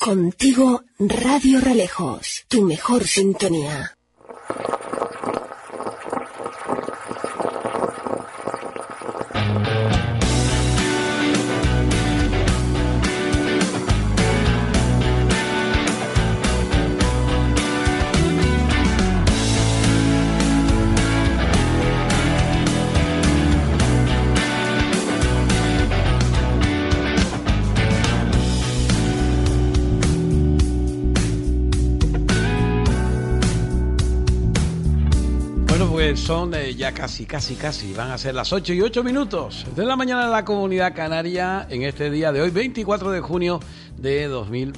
Contigo Radio Relejos, tu mejor sintonía. Son ya casi, van a ser las 8:08 de la mañana en la Comunidad Canaria en este día de hoy, 24 de junio de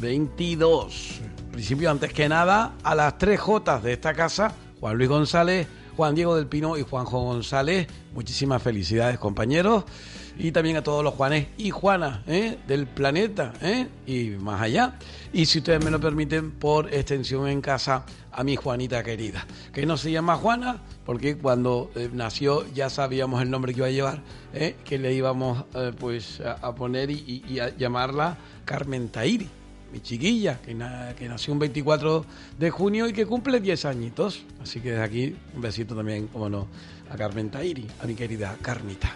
2022. En principio, antes que nada, a las 3 Jotas de esta casa, Juan Luis González, Juan Diego del Pino y Juanjo González, muchísimas felicidades, compañeros, y también a todos los Juanes y Juanas del planeta y más allá. Y si ustedes me lo permiten, por extensión en casa, a mi Juanita querida, que no se llama Juana, porque cuando nació ya sabíamos el nombre que iba a llevar, que le íbamos a poner y a llamarla Carmen Tahiri, mi chiquilla, que nació un 24 de junio y que cumple 10 añitos. Así que desde aquí un besito también, como no, a Carmen Tahiri, a mi querida Carmita.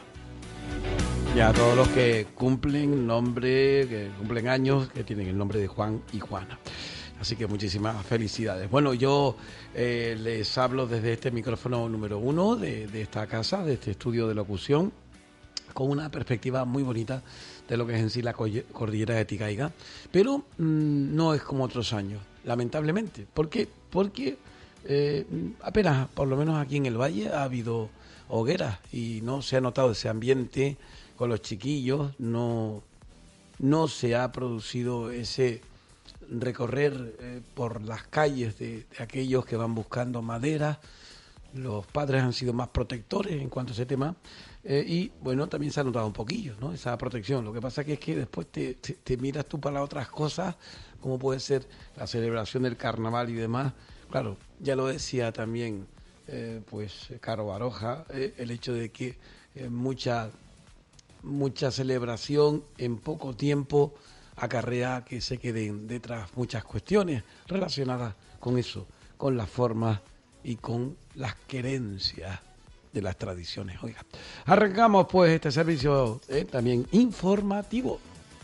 Y a todos los que cumplen años, que tienen el nombre de Juan y Juana. Así que muchísimas felicidades. Bueno, yo les hablo desde este micrófono número 1 de esta casa, de este estudio de locución, con una perspectiva muy bonita de lo que es en sí la cordillera de Ticaiga, pero no es como otros años, lamentablemente. ¿Por qué? Porque apenas, por lo menos aquí en el valle, ha habido hogueras y no se ha notado ese ambiente con los chiquillos, no se ha producido ese recorrer por las calles de aquellos que van buscando madera. Los padres han sido más protectores en cuanto a ese tema y bueno, también se ha notado un poquillo, ¿no?, esa protección. Lo que pasa que es que después te miras tú para otras cosas, como puede ser la celebración del carnaval y demás. Claro, ya lo decía también Caro Baroja, el hecho de que mucha celebración en poco tiempo acarrea que se queden detrás muchas cuestiones relacionadas con eso, con las formas y con las querencias de las tradiciones. Oiga, arrancamos pues este servicio también informativo.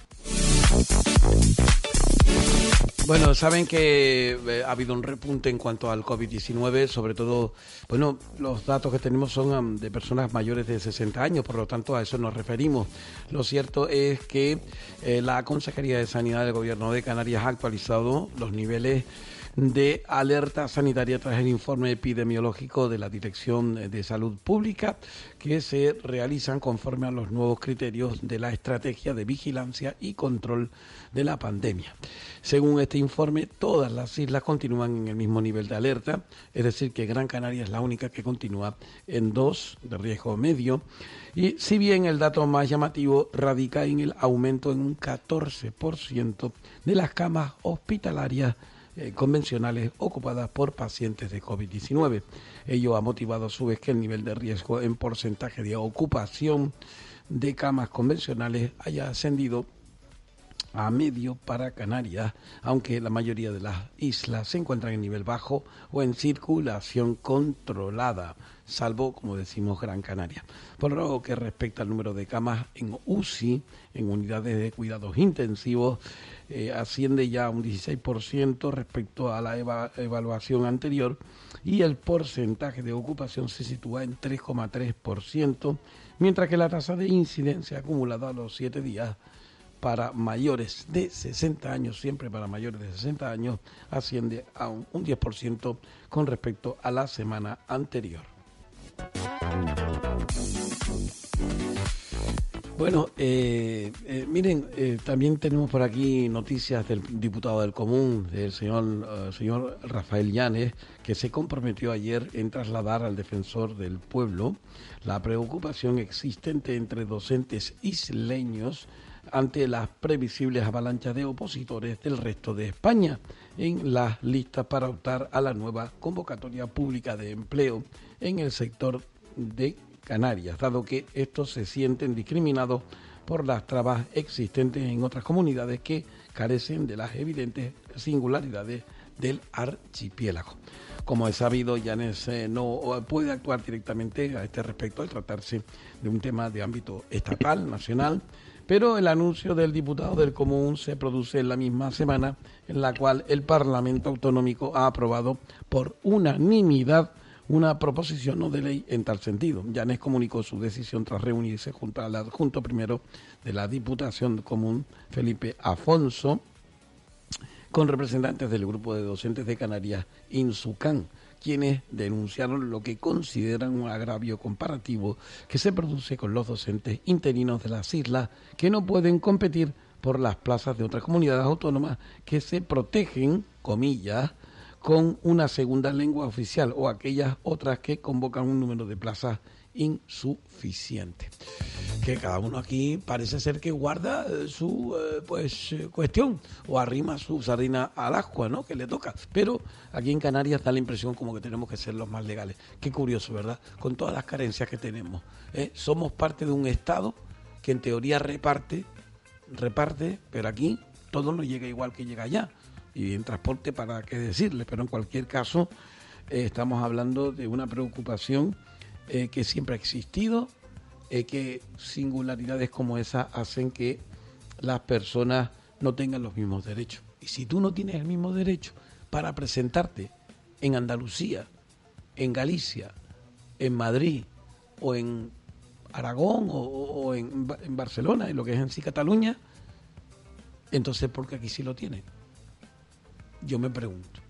Bueno, saben que ha habido un repunte en cuanto al COVID-19, sobre todo, bueno, los datos que tenemos son de personas mayores de 60 años, por lo tanto a eso nos referimos. Lo cierto es que la Consejería de Sanidad del Gobierno de Canarias ha actualizado los niveles de alerta sanitaria tras el informe epidemiológico de la Dirección de Salud Pública, que se realizan conforme a los nuevos criterios de la estrategia de vigilancia y control de la pandemia. Según este informe, todas las islas continúan en el mismo nivel de alerta, es decir, que Gran Canaria es la única que continúa en 2 de riesgo medio, y si bien el dato más llamativo radica en el aumento en un 14% de las camas hospitalarias convencionales ocupadas por pacientes de COVID-19. Ello ha motivado a su vez que el nivel de riesgo en porcentaje de ocupación de camas convencionales haya ascendido a medio para Canarias, aunque la mayoría de las islas se encuentran en nivel bajo o en circulación controlada, salvo, como decimos, Gran Canaria. Por lo que respecta al número de camas en UCI, en unidades de cuidados intensivos, asciende ya a un 16% respecto a la evaluación anterior, y el porcentaje de ocupación se sitúa en 3,3%, mientras que la tasa de incidencia acumulada a los 7 días para mayores de 60 años, siempre para mayores de 60 años, asciende a un 10% con respecto a la semana anterior. Bueno, miren, también tenemos por aquí noticias del diputado del Común, del señor Rafael Llanes, que se comprometió ayer en trasladar al defensor del pueblo la preocupación existente entre docentes isleños ante las previsibles avalanchas de opositores del resto de España en las listas para optar a la nueva convocatoria pública de empleo en el sector de Canarias, dado que estos se sienten discriminados por las trabas existentes en otras comunidades que carecen de las evidentes singularidades del archipiélago. Como es sabido, Llanes no puede actuar directamente a este respecto al tratarse de un tema de ámbito estatal, nacional, pero el anuncio del diputado del Común se produce en la misma semana en la cual el Parlamento Autonómico ha aprobado por unanimidad una proposición no de ley en tal sentido. Llanes comunicó su decisión tras reunirse junto al adjunto primero de la Diputación Común, Felipe Afonso, con representantes del grupo de docentes de Canarias, INSUCAN, quienes denunciaron lo que consideran un agravio comparativo que se produce con los docentes interinos de las islas que no pueden competir por las plazas de otras comunidades autónomas que se protegen, comillas, con una segunda lengua oficial o aquellas otras que convocan un número de plazas insuficiente. Que cada uno aquí parece ser que guarda su cuestión o arrima su sardina al agua, ¿no? Que le toca. Pero aquí en Canarias da la impresión como que tenemos que ser los más legales. Qué curioso, ¿verdad? Con todas las carencias que tenemos. Somos parte de un Estado que en teoría reparte, pero aquí todo no llega igual que llega allá. Y en transporte, para qué decirle, pero en cualquier caso estamos hablando de una preocupación que siempre ha existido, que singularidades como esa hacen que las personas no tengan los mismos derechos. Y si tú no tienes el mismo derecho para presentarte en Andalucía, en Galicia, en Madrid o en Aragón o en Barcelona, en lo que es en sí Cataluña, entonces ¿por qué aquí sí lo tienen? Yo me pregunto.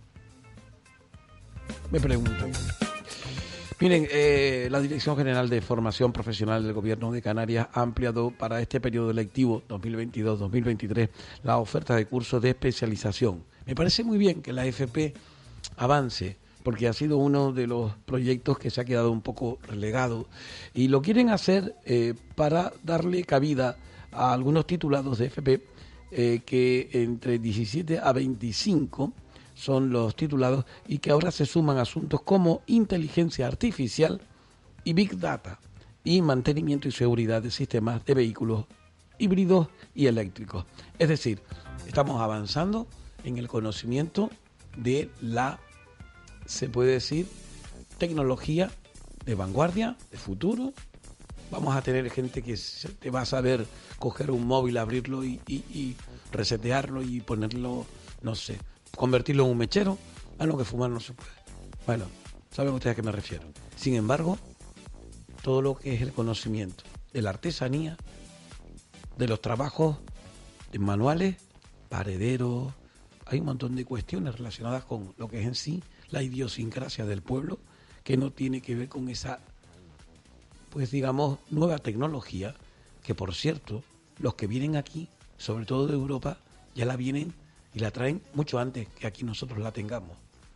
Miren, la Dirección General de Formación Profesional del Gobierno de Canarias ha ampliado para este periodo lectivo 2022-2023 la oferta de cursos de especialización. Me parece muy bien que la FP avance, porque ha sido uno de los proyectos que se ha quedado un poco relegado y lo quieren hacer para darle cabida a algunos titulados de FP que entre 17 a 25 son los titulados y que ahora se suman asuntos como inteligencia artificial y Big Data y mantenimiento y seguridad de sistemas de vehículos híbridos y eléctricos. Es decir, estamos avanzando en el conocimiento de la, se puede decir, tecnología de vanguardia, de futuro. Vamos a tener gente que te va a saber coger un móvil, abrirlo y resetearlo y ponerlo, no sé, convertirlo en un mechero. No, que fumar no se puede. Bueno, saben ustedes a qué me refiero. Sin embargo, todo lo que es el conocimiento de la artesanía, de los trabajos manuales, parederos, hay un montón de cuestiones relacionadas con lo que es en sí la idiosincrasia del pueblo, que no tiene que ver con esa, pues digamos, nueva tecnología, que por cierto, los que vienen aquí, sobre todo de Europa, ya la vienen y la traen mucho antes que aquí nosotros la tengamos.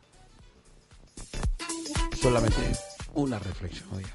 Solamente una reflexión, oiga.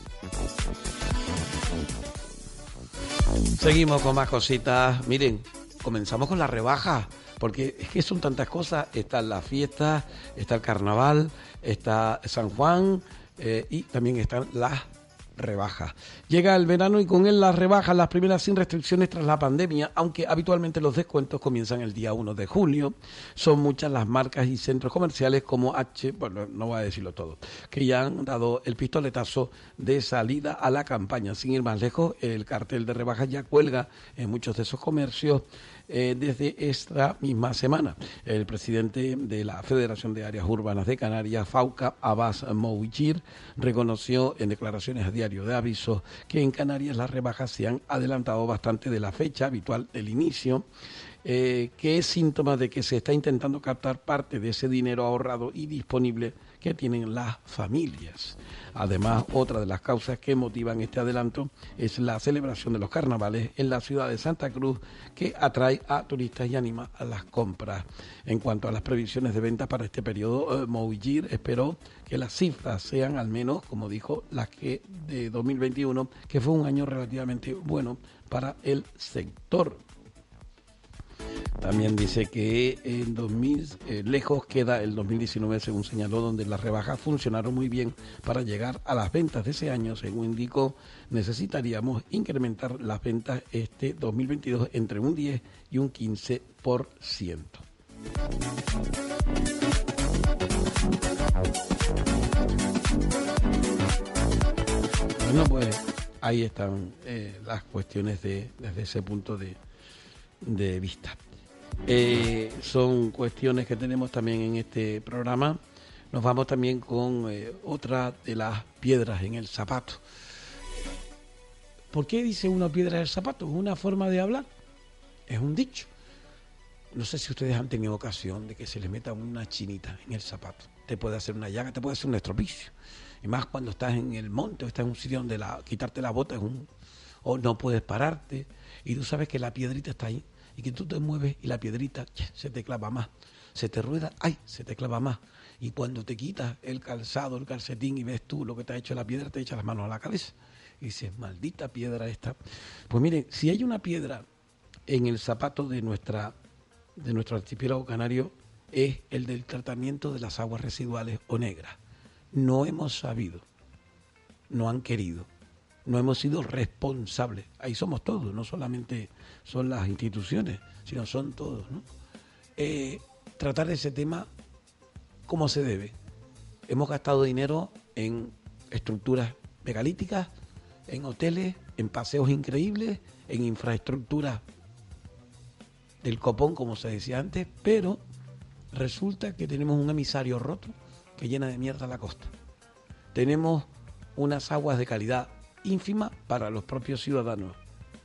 Seguimos con más cositas. Miren, comenzamos con las rebajas, porque es que son tantas cosas. Están las fiestas, está el carnaval, está San Juan y también están las rebajas. Llega el verano y con él las rebajas, las primeras sin restricciones tras la pandemia, aunque habitualmente los descuentos comienzan el día 1 de junio. Son muchas las marcas y centros comerciales como bueno, no voy a decirlo todo, que ya han dado el pistoletazo de salida a la campaña. Sin ir más lejos, el cartel de rebajas ya cuelga en muchos de esos comercios desde esta misma semana. El presidente de la Federación de Áreas Urbanas de Canarias, FAUCA, Abbas Mouchir, reconoció en declaraciones a Diario de Avisos que en Canarias las rebajas se han adelantado bastante de la fecha habitual del inicio, que es síntoma de que se está intentando captar parte de ese dinero ahorrado y disponible que tienen las familias. Además, otra de las causas que motivan este adelanto es la celebración de los carnavales en la ciudad de Santa Cruz, que atrae a turistas y anima a las compras. En cuanto a las previsiones de ventas para este periodo, Mouchir esperó que las cifras sean al menos, como dijo, las que de 2021, que fue un año relativamente bueno para el sector. También dice que en 2000, lejos queda el 2019, según señaló, donde las rebajas funcionaron muy bien para llegar a las ventas de ese año. Según indicó, necesitaríamos incrementar las ventas este 2022 entre un 10 y un 15%. Bueno, pues ahí están las cuestiones desde ese punto de vista. Son cuestiones que tenemos también en este programa. Nos vamos también con otra de las piedras en el zapato. ¿Por qué dice una piedra en el zapato? ¿Es una forma de hablar? Es un dicho. No sé si ustedes han tenido ocasión de que se les meta una chinita en el zapato. Te puede hacer una llaga, te puede hacer un estropicio. Y más cuando estás en el monte o estás en un sitio donde quitarte la bota o no puedes pararte. Y tú sabes que la piedrita está ahí. Y que tú te mueves y la piedrita se te clava más. Se te rueda, ¡ay! Se te clava más. Y cuando te quitas el calzado, el calcetín y ves tú lo que te ha hecho la piedra, te echas las manos a la cabeza. Y dices, maldita piedra esta. Pues miren, si hay una piedra en el zapato de nuestro archipiélago canario, es el del tratamiento de las aguas residuales o negras. No hemos sabido, no han querido, no hemos sido responsables. Ahí somos todos, no solamente son las instituciones, sino son todos, ¿no? Tratar ese tema como se debe. Hemos gastado dinero en estructuras megalíticas, en hoteles, en paseos increíbles, en infraestructuras del copón, como se decía antes, pero resulta que tenemos un emisario roto que llena de mierda la costa. Tenemos unas aguas de calidad ínfima para los propios ciudadanos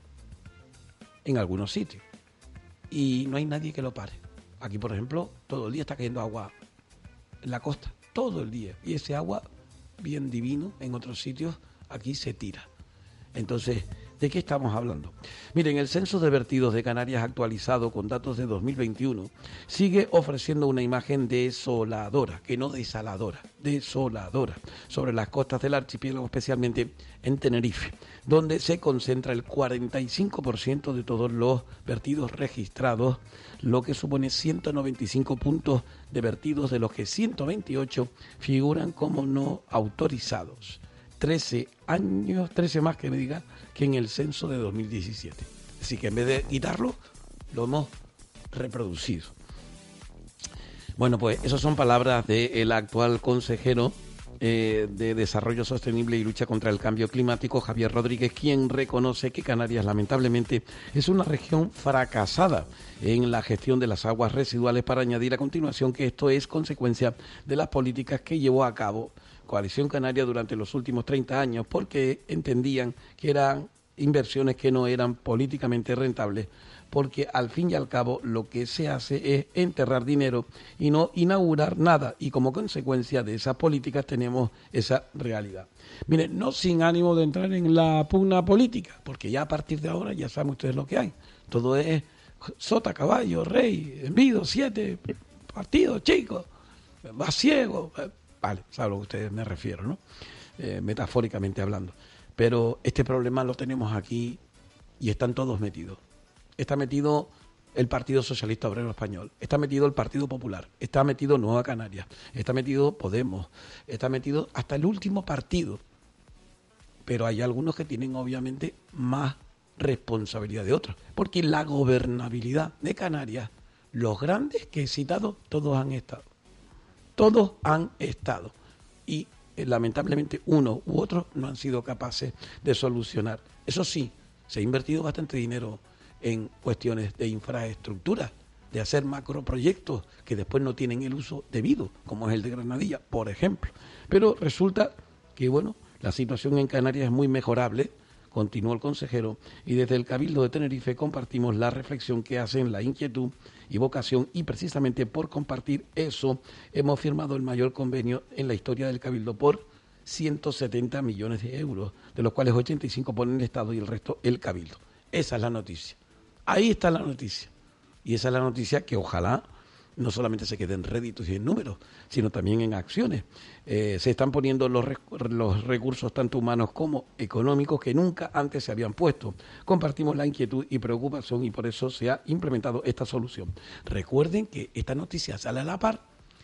en algunos sitios y no hay nadie que lo pare. Aquí, por ejemplo, todo el día está cayendo agua en la costa, todo el día, y ese agua, bien divino, en otros sitios aquí se tira. Entonces, ¿de qué estamos hablando? Miren, el censo de vertidos de Canarias actualizado con datos de 2021 sigue ofreciendo una imagen desoladora, que no desaladora, desoladora, sobre las costas del archipiélago, especialmente en Tenerife, donde se concentra el 45% de todos los vertidos registrados, lo que supone 195 puntos de vertidos, de los que 128 figuran como no autorizados. 13 más que me diga que en el censo de 2017. Así que en vez de quitarlo, lo hemos reproducido. Bueno, pues esas son palabras del actual consejero de Desarrollo Sostenible y Lucha contra el Cambio Climático, Javier Rodríguez, quien reconoce que Canarias lamentablemente es una región fracasada en la gestión de las aguas residuales, para añadir a continuación que esto es consecuencia de las políticas que llevó a cabo Coalición Canaria durante los últimos 30 años, porque entendían que eran inversiones que no eran políticamente rentables, porque al fin y al cabo lo que se hace es enterrar dinero y no inaugurar nada, y como consecuencia de esas políticas tenemos esa realidad. Miren, no sin ánimo de entrar en la pugna política, porque ya a partir de ahora ya saben ustedes lo que hay. Todo es sota, caballo, rey, envido, 7 partidos, chicos, va ciego. Vale, saben a lo que ustedes me refiero, ¿no? Metafóricamente hablando. Pero este problema lo tenemos aquí y están todos metidos. Está metido el Partido Socialista Obrero Español, está metido el Partido Popular, está metido Nueva Canarias, está metido Podemos, está metido hasta el último partido. Pero hay algunos que tienen obviamente más responsabilidad de otros, porque la gobernabilidad de Canarias, los grandes que he citado, todos han estado. Todos han estado y lamentablemente uno u otro no han sido capaces de solucionar. Eso sí, se ha invertido bastante dinero en cuestiones de infraestructura, de hacer macroproyectos que después no tienen el uso debido, como es el de Granadilla, por ejemplo. Pero resulta que, bueno, la situación en Canarias es muy mejorable, continuó el consejero, y desde el Cabildo de Tenerife compartimos la reflexión que hacen, la inquietud y vocación, y precisamente por compartir eso hemos firmado el mayor convenio en la historia del Cabildo por 170 millones de euros, de los cuales 85 pone el Estado y el resto el Cabildo. Esa es la noticia. Ahí está la noticia. Y esa es la noticia que ojalá no solamente se quede en réditos y en números, sino también en acciones. Se están poniendo los recursos tanto humanos como económicos que nunca antes se habían puesto. Compartimos la inquietud y preocupación y por eso se ha implementado esta solución. Recuerden que esta noticia sale a la par,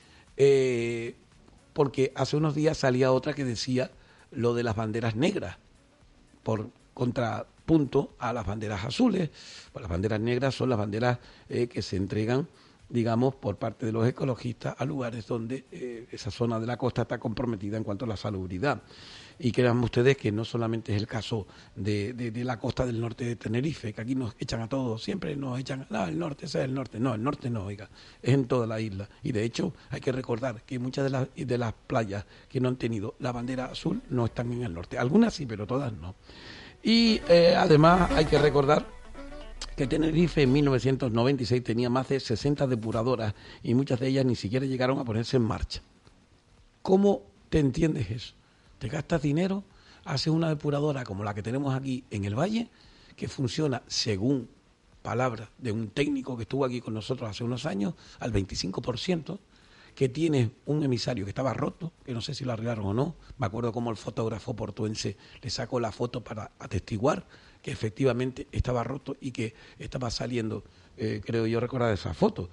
porque hace unos días salía otra que decía lo de las banderas negras, por contrapunto a las banderas azules. Pues las banderas negras son las banderas que se entregan, digamos, por parte de los ecologistas a lugares donde esa zona de la costa está comprometida en cuanto a la salubridad. Y crean ustedes que no solamente es el caso de la costa del norte de Tenerife, que aquí nos echan a todos, siempre nos echan, el norte, ese es el norte. No, el norte no, oiga, es en toda la isla. Y de hecho hay que recordar que muchas de las playas que no han tenido la bandera azul no están en el norte. Algunas sí, pero todas no. Y además hay que recordar que Tenerife en 1996 tenía más de 60 depuradoras y muchas de ellas ni siquiera llegaron a ponerse en marcha. ¿Cómo te entiendes eso? Te gastas dinero, haces una depuradora como la que tenemos aquí en el Valle, que funciona, según palabras de un técnico que estuvo aquí con nosotros hace unos años, al 25%, que tiene un emisario que estaba roto, que no sé si lo arreglaron o no. Me acuerdo cómo el fotógrafo portuense le sacó la foto para atestiguar que efectivamente estaba roto y que estaba saliendo, creo yo recordar esa foto,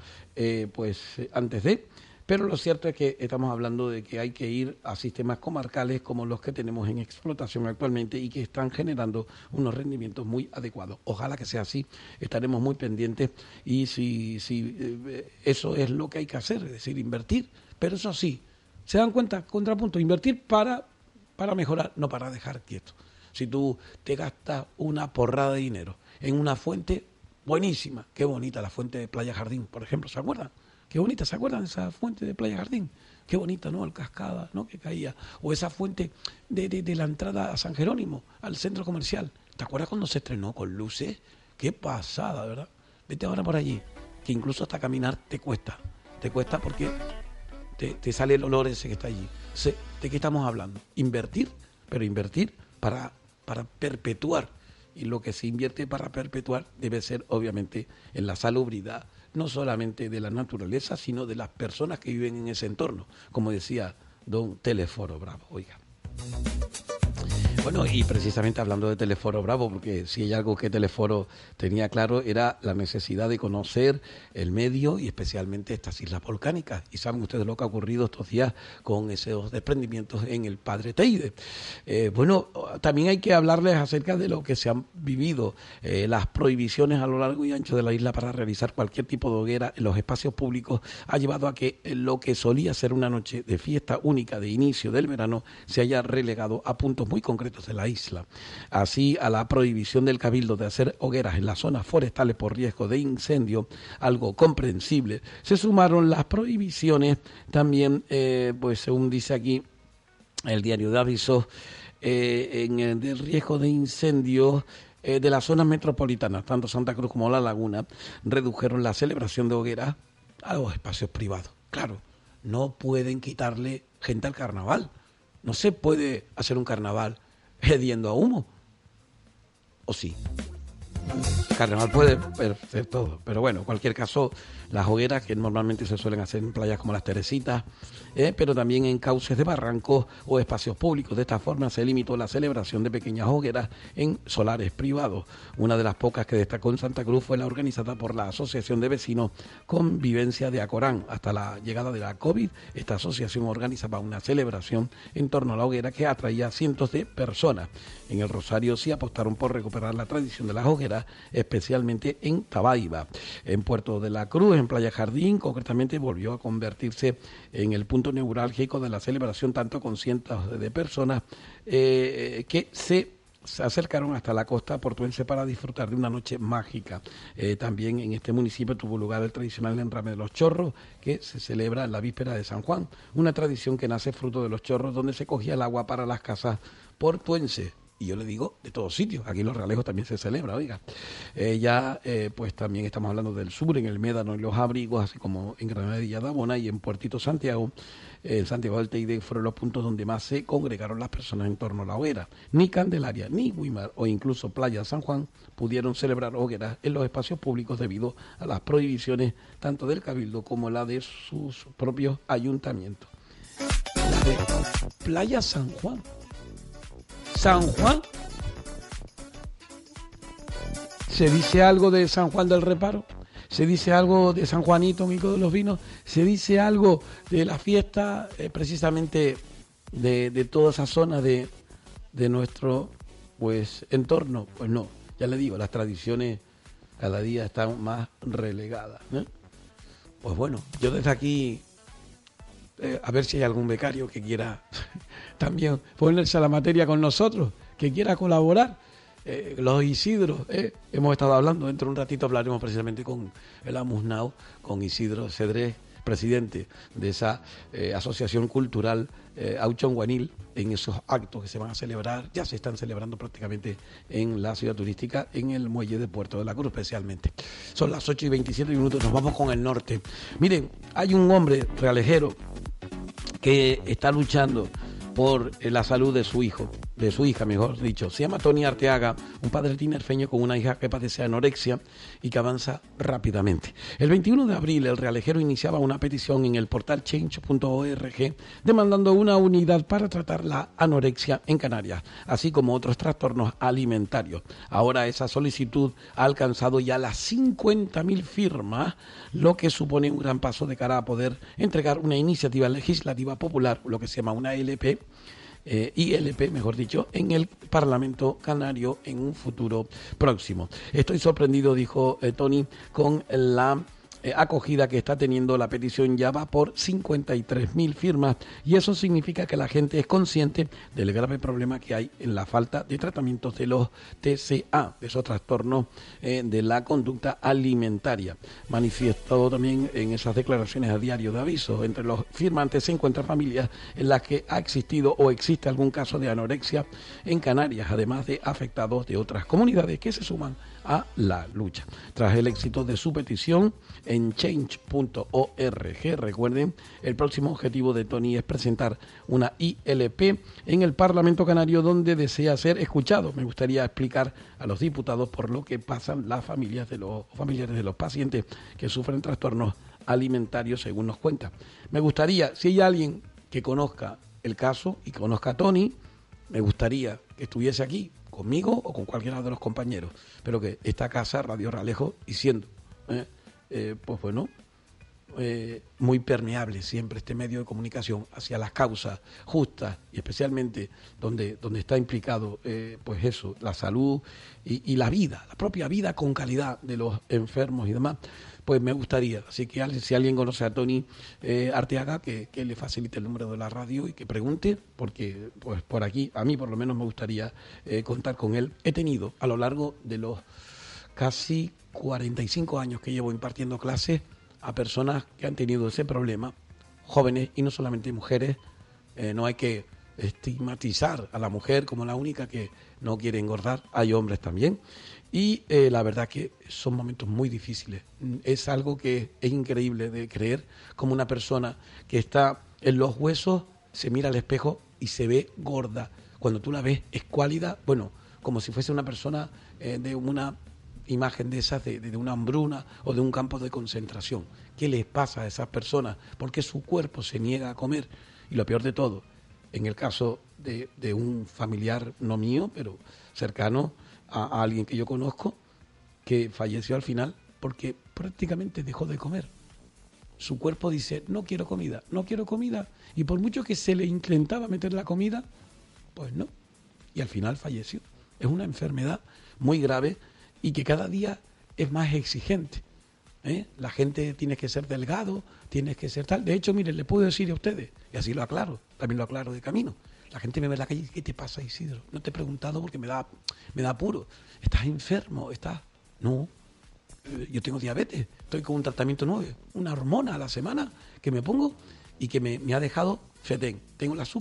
antes de... Pero lo cierto es que estamos hablando de que hay que ir a sistemas comarcales como los que tenemos en explotación actualmente y que están generando unos rendimientos muy adecuados. Ojalá que sea así, estaremos muy pendientes y si eso es lo que hay que hacer, es decir, invertir. Pero eso sí, se dan cuenta, contrapunto, invertir para mejorar, no para dejar quieto. Si tú te gastas una porrada de dinero en una fuente buenísima, qué bonita la fuente de Playa Jardín, por ejemplo, ¿se acuerdan? Qué bonita, ¿se acuerdan de esa fuente de Playa Jardín? Qué bonita, ¿no? El cascada, ¿no? Que caía. O esa fuente de la entrada a San Jerónimo, al centro comercial. ¿Te acuerdas cuando se estrenó con luces? Qué pasada, ¿verdad? Vete ahora por allí, que incluso hasta caminar te cuesta. Te cuesta porque te sale el olor ese que está allí. ¿De qué estamos hablando? Invertir, pero invertir para perpetuar. Y lo que se invierte para perpetuar debe ser, obviamente, en la salubridad, no solamente de la naturaleza, sino de las personas que viven en ese entorno, como decía don Telesforo Bravo. Oiga. Bueno, y precisamente hablando de Telesforo Bravo, porque si hay algo que Telesforo tenía claro era la necesidad de conocer el medio y especialmente estas islas volcánicas. Y saben ustedes lo que ha ocurrido estos días con esos desprendimientos en el Padre Teide. También hay que hablarles acerca de lo que se han vivido, las prohibiciones a lo largo y ancho de la isla para realizar cualquier tipo de hoguera en los espacios públicos ha llevado a que lo que solía ser una noche de fiesta única de inicio del verano se haya relegado a puntos muy concretos de la isla. Así, a la prohibición del Cabildo de hacer hogueras en las zonas forestales por riesgo de incendio, algo comprensible, se sumaron las prohibiciones también, según dice aquí el diario de avisos, en el riesgo de incendio de las zonas metropolitanas, tanto Santa Cruz como La Laguna, redujeron la celebración de hogueras a los espacios privados. Claro, no pueden quitarle gente al carnaval. No se puede hacer un carnaval hediendo a humo. ¿O sí? Carnaval puede ser todo, pero bueno, en cualquier caso, las hogueras que normalmente se suelen hacer en playas como las Teresitas, pero también en cauces de barrancos o espacios públicos. De esta forma se limitó la celebración de pequeñas hogueras en solares privados. Una de las pocas que destacó en Santa Cruz fue la organizada por la Asociación de Vecinos Convivencia de Acorán. Hasta la llegada de la COVID, esta asociación organizaba una celebración en torno a la hoguera que atraía a cientos de personas. En el Rosario sí apostaron por recuperar la tradición de las hogueras, especialmente en Tabaiba. En Puerto de la Cruz, en Playa Jardín, concretamente volvió a convertirse en el punto neurálgico de la celebración, tanto con cientos de personas que se acercaron hasta la costa portuense para disfrutar de una noche mágica. También en este municipio tuvo lugar el tradicional enrame de los chorros, que se celebra en la víspera de San Juan, una tradición que nace fruto de los chorros donde se cogía el agua para las casas portuenses. y yo le digo de todos sitios, aquí en Los Realejos también se celebra, oiga. Pues también estamos hablando del sur, en el Médano, en Los Abrigos, así como en Granadilla de Abona y en Puertito Santiago. En Santiago del Teide fueron los puntos donde más se congregaron las personas en torno a la hoguera. Ni Candelaria, ni Guimar o incluso Playa San Juan pudieron celebrar hogueras en los espacios públicos debido a las prohibiciones tanto del Cabildo como la de sus propios ayuntamientos. La de Playa San Juan. San Juan. ¿Se dice algo de San Juan del Reparo? ¿Se dice algo de San Juanito, Mico de los Vinos? ¿Se dice algo de la fiesta precisamente de toda esa zona de nuestro pues entorno? Pues no, ya le digo, las tradiciones cada día están más relegadas, ¿no? Pues bueno, yo desde aquí, a ver si hay algún becario que quiera también ponerse a la materia con nosotros, que quiera colaborar. Los Isidros, hemos estado hablando, dentro de un ratito hablaremos precisamente con el Amusnao, con Isidro Cedrés, presidente de esa asociación cultural Auchonguanil, en esos actos que se van a celebrar, ya se están celebrando prácticamente en la ciudad turística, en el muelle de Puerto de la Cruz especialmente. Son las 8:27, nos vamos con el norte. Miren, hay un hombre realejero que está luchando por la salud de su hijo, de su hija, mejor dicho. Se llama Tony Arteaga, un padre tinerfeño con una hija que padece anorexia y que avanza rápidamente. El 21 de abril, el realejero iniciaba una petición en el portal change.org demandando una unidad para tratar la anorexia en Canarias, así como otros trastornos alimentarios. Ahora esa solicitud ha alcanzado ya las 50.000 firmas, lo que supone un gran paso de cara a poder entregar una iniciativa legislativa popular, lo que se llama una ILP, mejor dicho, en el Parlamento Canario en un futuro próximo. Estoy sorprendido, dijo Tony, con la acogida que está teniendo la petición. Ya va por 53.000 firmas y eso significa que la gente es consciente del grave problema que hay en la falta de tratamientos de los TCA, de esos trastornos de la conducta alimentaria. Manifestado también en esas declaraciones a diario de aviso. Entre los firmantes se encuentran familias en las que ha existido o existe algún caso de anorexia en Canarias, además de afectados de otras comunidades que se suman a la lucha. Tras el éxito de su petición en change.org, recuerden, el próximo objetivo de Tony es presentar una ILP en el Parlamento Canario, donde desea ser escuchado. Me gustaría explicar a los diputados por lo que pasan las familias de los familiares de los pacientes que sufren trastornos alimentarios, según nos cuenta. Me gustaría, si hay alguien que conozca el caso y conozca a Tony, me gustaría que estuviese aquí conmigo o con cualquiera de los compañeros, pero que esta casa, Radio Ralejo, y siendo, pues bueno, muy permeable siempre este medio de comunicación hacia las causas justas y especialmente donde está implicado, pues eso, la salud y la vida, la propia vida con calidad de los enfermos y demás. Pues me gustaría, así que si alguien conoce a Tony Arteaga, que le facilite el número de la radio y que pregunte, porque pues por aquí, a mí por lo menos me gustaría contar con él. He tenido a lo largo de los casi 45 años que llevo impartiendo clases a personas que han tenido ese problema, jóvenes y no solamente mujeres. No hay que estigmatizar a la mujer como la única que no quiere engordar, hay hombres también. Y la verdad que son momentos muy difíciles. Es algo que es increíble de creer, como una persona que está en los huesos se mira al espejo y se ve gorda. Cuando tú la ves escuálida, bueno, como si fuese una persona de una imagen de esas, de una hambruna o de un campo de concentración. ¿Qué les pasa a esas personas? Porque su cuerpo se niega a comer. Y lo peor de todo, en el caso de un familiar, no mío, pero cercano a alguien que yo conozco, que falleció al final porque prácticamente dejó de comer. Su cuerpo dice, no quiero comida, y por mucho que se le intentaba meter la comida, pues no, y al final falleció. Es una enfermedad muy grave y que cada día es más exigente. La gente tiene que ser delgado, tiene que ser tal. De hecho, miren, le puedo decir a ustedes, y así lo aclaro, también lo aclaro de camino. La gente me ve en la calle y dice, ¿qué te pasa, Isidro? No te he preguntado porque me da apuro. ¿Estás enfermo? No, yo tengo diabetes, estoy con un tratamiento nuevo, una hormona a la semana que me pongo y que me ha dejado fetén. Tengo el azúcar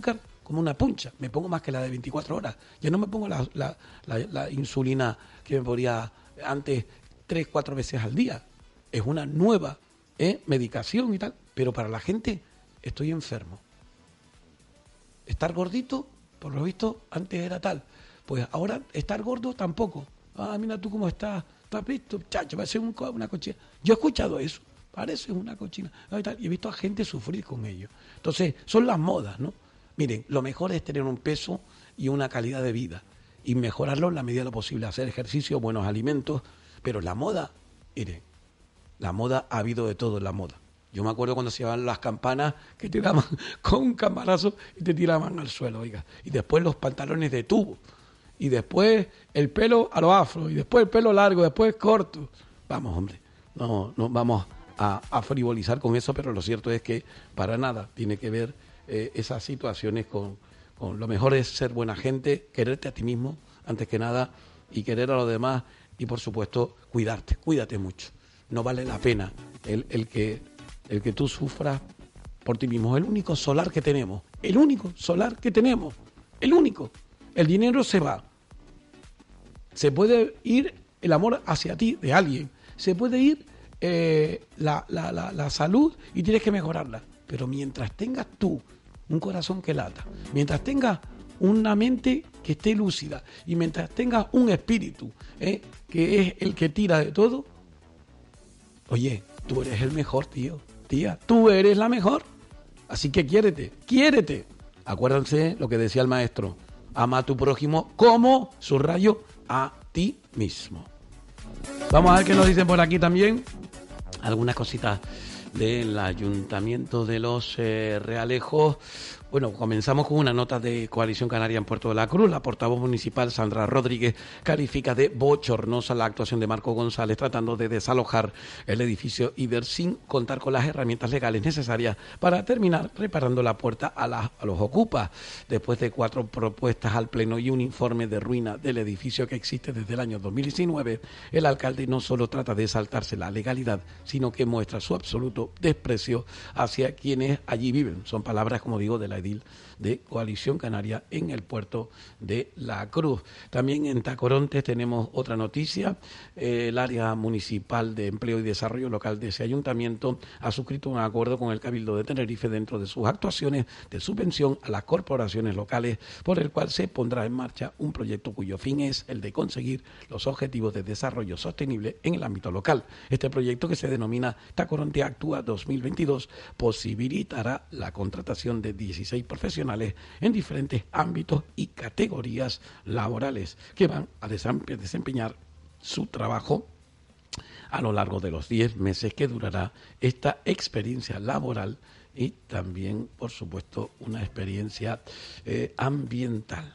como una puncha, me pongo más que la de 24 horas. Ya no me pongo la insulina que me ponía antes 3-4 veces al día. Es una nueva medicación y tal, pero para la gente estoy enfermo. Estar gordito, por lo visto, antes era tal. Pues ahora estar gordo tampoco. Ah, mira tú cómo estás. ¿Tú has visto? Chacho, parece una cochina. Yo he escuchado eso. Parece una cochina. Y he visto a gente sufrir con ello. Entonces, son las modas, ¿no? Miren, lo mejor es tener un peso y una calidad de vida. Y mejorarlo en la medida de lo posible. Hacer ejercicio, buenos alimentos. Pero la moda, miren, la moda ha habido de todo en la moda. Yo me acuerdo cuando se llevaban las campanas que te daban con un campanazo y te tiraban al suelo, oiga. Y después los pantalones de tubo. Y después el pelo a lo afro. Y después el pelo largo, después corto. Vamos, hombre, no vamos a frivolizar con eso, pero lo cierto es que para nada tiene que ver esas situaciones con lo mejor es ser buena gente, quererte a ti mismo, antes que nada, y querer a los demás. Y, por supuesto, cuídate mucho. No vale la pena el que tú sufras por ti mismo. Es el único solar que tenemos. El único solar que tenemos. El único. El dinero se va. Se puede ir el amor hacia ti de alguien. Se puede ir la salud y tienes que mejorarla. Pero mientras tengas tú un corazón que lata, mientras tengas una mente que esté lúcida y mientras tengas un espíritu que es el que tira de todo, oye, tú eres el mejor, tío, tía, tú eres la mejor. Así que quiérete. Acuérdense lo que decía el maestro, ama a tu prójimo como, subrayo, a ti mismo. Vamos a ver qué nos dicen por aquí también. Algunas cositas del Ayuntamiento de Los Realejos. Bueno, comenzamos con una nota de Coalición Canaria en Puerto de la Cruz. La portavoz municipal, Sandra Rodríguez, califica de bochornosa la actuación de Marco González tratando de desalojar el edificio Iber sin contar con las herramientas legales necesarias para terminar reparando la puerta a los ocupas. Después de 4 propuestas al Pleno y un informe de ruina del edificio que existe desde el año 2019, el alcalde no solo trata de saltarse la legalidad, sino que muestra su absoluto desprecio hacia quienes allí viven. Son palabras, como digo, de la edil de Coalición Canaria en el puerto de La Cruz. También en Tacoronte tenemos otra noticia. El área municipal de empleo y desarrollo local de ese ayuntamiento ha suscrito un acuerdo con el Cabildo de Tenerife dentro de sus actuaciones de subvención a las corporaciones locales, por el cual se pondrá en marcha un proyecto cuyo fin es el de conseguir los objetivos de desarrollo sostenible en el ámbito local. Este proyecto, que se denomina Tacoronte Actúa 2022, posibilitará la contratación de 16 profesionales en diferentes ámbitos y categorías laborales que van a desempeñar su trabajo a lo largo de los 10 meses que durará esta experiencia laboral y también, por supuesto, una experiencia ambiental.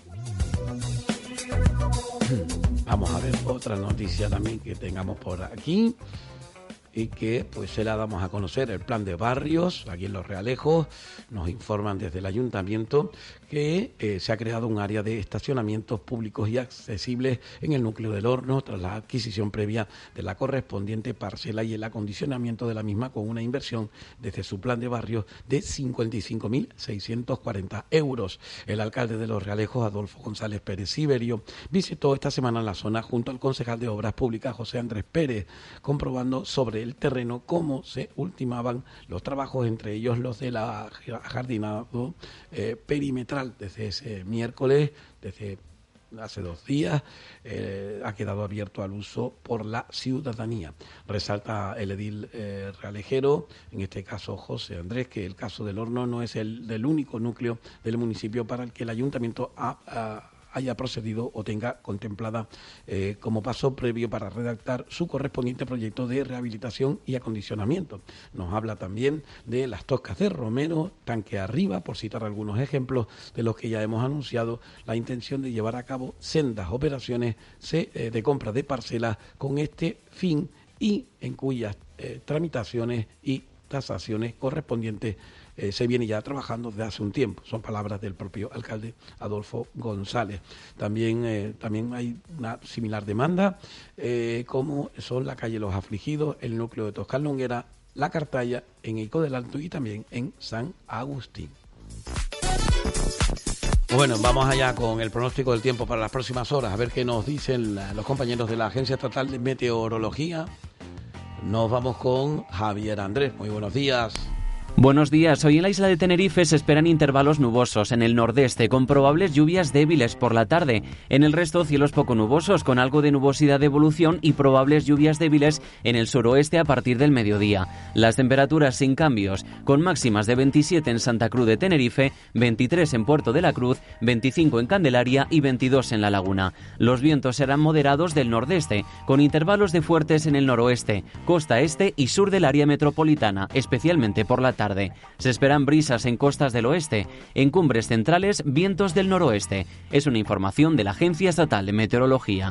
Vamos a ver otra noticia también que tengamos por aquí y que pues se la damos a conocer. El plan de barrios aquí en Los Realejos. Nos informan desde el ayuntamiento que se ha creado un área de estacionamientos públicos y accesibles en el núcleo del Horno tras la adquisición previa de la correspondiente parcela y el acondicionamiento de la misma con una inversión desde su plan de barrios de 55.640 euros. El alcalde de Los Realejos, Adolfo González Pérez Siberio, visitó esta semana la zona junto al concejal de Obras Públicas, José Andrés Pérez, comprobando sobre el terreno cómo se ultimaban los trabajos, entre ellos los de la jardinado perimetral. Desde ese miércoles, desde hace 2 días, ha quedado abierto al uso por la ciudadanía. Resalta el edil realejero, en este caso José Andrés, que el caso del Horno no es el del único núcleo del municipio para el que el ayuntamiento haya procedido o tenga contemplada como paso previo para redactar su correspondiente proyecto de rehabilitación y acondicionamiento. Nos habla también de las Toscas de Romero, Tanque Arriba, por citar algunos ejemplos de los que ya hemos anunciado, la intención de llevar a cabo sendas operaciones de compra de parcelas con este fin y en cuyas tramitaciones y tasaciones correspondientes se viene ya trabajando desde hace un tiempo. Son palabras del propio alcalde Adolfo González. También hay una similar demanda, como son la calle Los Afligidos, el núcleo de Toscalonguera, La Cartaya, en Ico del Alto y también en San Agustín. Bueno, vamos allá con el pronóstico del tiempo para las próximas horas, a ver qué nos dicen los compañeros de la Agencia Estatal de Meteorología. Nos vamos con Javier Andrés. Muy buenos días. Buenos días. Hoy en la isla de Tenerife se esperan intervalos nubosos en el nordeste, con probables lluvias débiles por la tarde. En el resto, cielos poco nubosos, con algo de nubosidad de evolución y probables lluvias débiles en el suroeste a partir del mediodía. Las temperaturas sin cambios, con máximas de 27 en Santa Cruz de Tenerife, 23 en Puerto de la Cruz, 25 en Candelaria y 22 en La Laguna. Los vientos serán moderados del nordeste, con intervalos de fuertes en el noroeste, costa este y sur del área metropolitana, especialmente por la tarde. Se esperan brisas en costas del oeste. En cumbres centrales, vientos del noroeste. Es una información de la Agencia Estatal de Meteorología.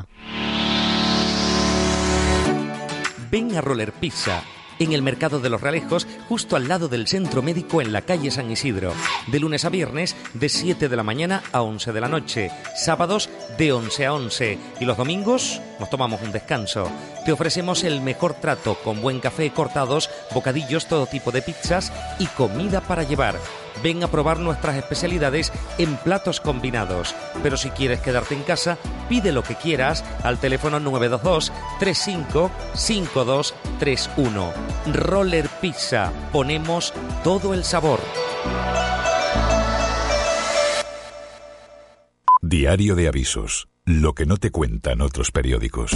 Ven a Roller Pizza, en el Mercado de los Realejos, justo al lado del Centro Médico en la calle San Isidro. De lunes a viernes, de 7 de la mañana a 11 de la noche. Sábados, de 11 a 11. Y los domingos, nos tomamos un descanso. Te ofrecemos el mejor trato, con buen café, cortados, bocadillos, todo tipo de pizzas y comida para llevar. Ven a probar nuestras especialidades en platos combinados. Pero si quieres quedarte en casa, pide lo que quieras al teléfono 922 35 5231. Roller Pizza. Ponemos todo el sabor. Diario de avisos. Lo que no te cuentan otros periódicos.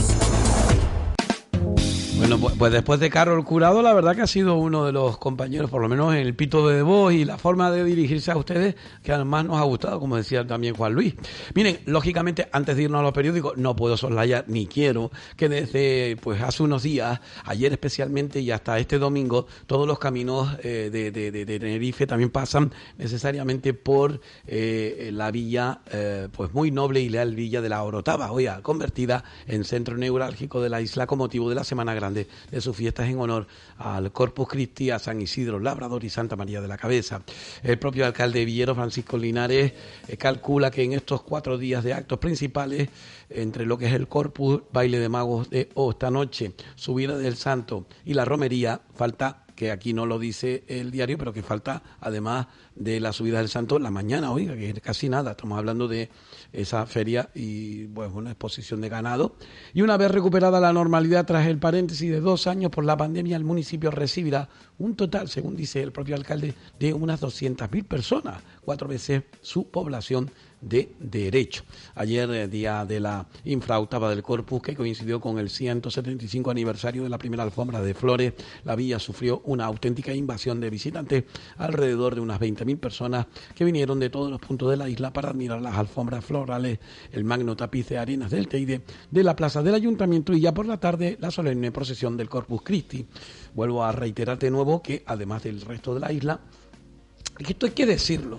Bueno, pues después de Carol Curado, la verdad que ha sido uno de los compañeros, por lo menos en el pito de voz y la forma de dirigirse a ustedes, que además nos ha gustado, como decía también Juan Luis. Miren, lógicamente, antes de irnos a los periódicos, no puedo soslayar, ni quiero, que desde pues hace unos días, ayer especialmente y hasta este domingo, todos los caminos de Tenerife también pasan necesariamente por la villa, pues muy noble y leal villa de la Orotava, oiga, convertida en centro neurálgico de la isla con motivo de la Semana Grande de sus fiestas en honor al Corpus Christi, a San Isidro Labrador y Santa María de la Cabeza. El propio alcalde de Villero, Francisco Linares, calcula que en estos 4 días de actos principales, entre lo que es el Corpus, baile de magos de esta noche, subida del Santo y la romería, falta, que aquí no lo dice el diario, pero que falta, además de la subida del Santo, la mañana, oiga, que es casi nada. Estamos hablando de esa feria y pues una exposición de ganado. Y una vez recuperada la normalidad tras el paréntesis de 2 años por la pandemia, el municipio recibirá un total, según dice el propio alcalde, de unas 200.000 personas, 4 veces su población de derecho. Ayer, día de la infraoctava del Corpus, que coincidió con el 175 aniversario de la primera alfombra de flores, la villa sufrió una auténtica invasión de visitantes, alrededor de unas 20.000 personas que vinieron de todos los puntos de la isla para admirar las alfombras florales, el magno tapiz de arenas del Teide, de la plaza del Ayuntamiento y ya por la tarde la solemne procesión del Corpus Christi. Vuelvo a reiterar de nuevo que, además del resto de la isla, esto hay que decirlo.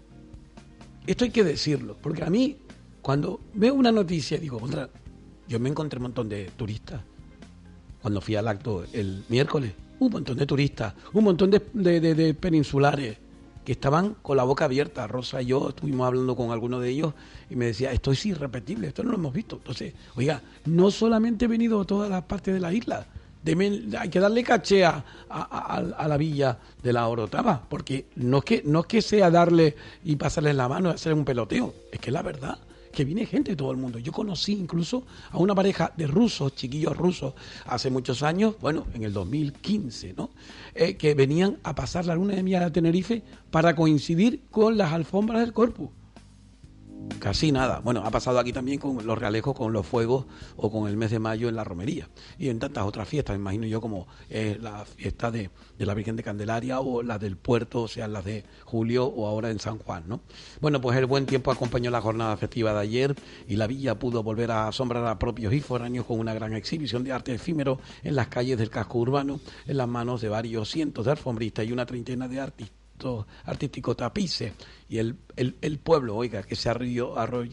Esto hay que decirlo, porque a mí, cuando veo una noticia, digo, yo me encontré un montón de turistas. Cuando fui al acto el miércoles, un montón de turistas, un montón de peninsulares que estaban con la boca abierta. Rosa y yo estuvimos hablando con algunos de ellos y me decía, esto es irrepetible, esto no lo hemos visto. Entonces, oiga, no solamente he venido a todas las partes de la isla, hay que darle caché a la villa de la Orotava, porque no es que sea darle y pasarle la mano, hacer un peloteo, es que la verdad que viene gente de todo el mundo. Yo conocí incluso a una pareja de rusos, chiquillos rusos, hace muchos años, bueno, en el 2015, ¿no? Que venían a pasar la luna de miel a Tenerife para coincidir con las alfombras del Corpus. Casi nada. Bueno, ha pasado aquí también con los realejos, con los fuegos o con el mes de mayo en la romería y en tantas otras fiestas, me imagino yo, como la fiesta de la Virgen de Candelaria o la del puerto, o sea, las de julio o ahora en San Juan, ¿no? Bueno, pues el buen tiempo acompañó la jornada festiva de ayer y la villa pudo volver a asombrar a propios y foráneos con una gran exhibición de arte efímero en las calles del casco urbano, en las manos de varios cientos de alfombristas y una treintena de artísticos tapices y el pueblo, oiga, que se arrodilló,